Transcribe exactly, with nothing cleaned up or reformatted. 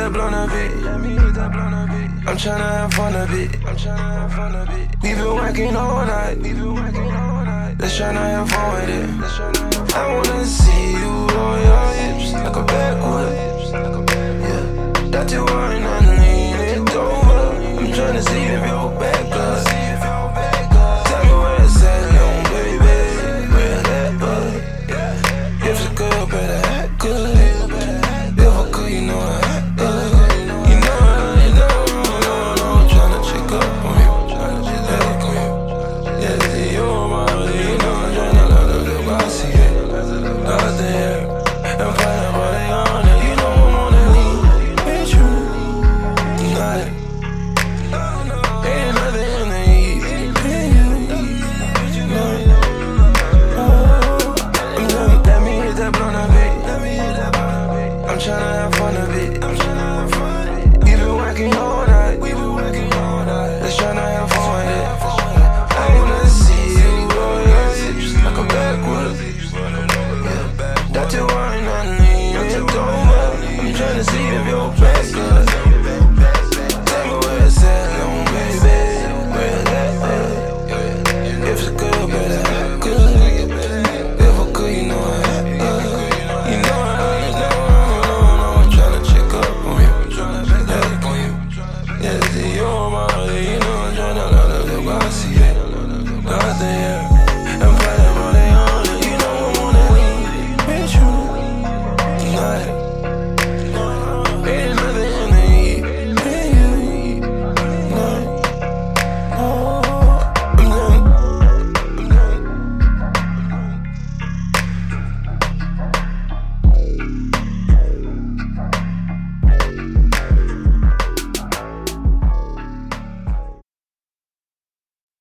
that blunt a bit. I'm tryna have fun a bit. We been working all night. Let's tryna have fun with it. I wanna see you roll your hips like a backwood. Yeah, that's your wine and lean it over. I'm tryna see you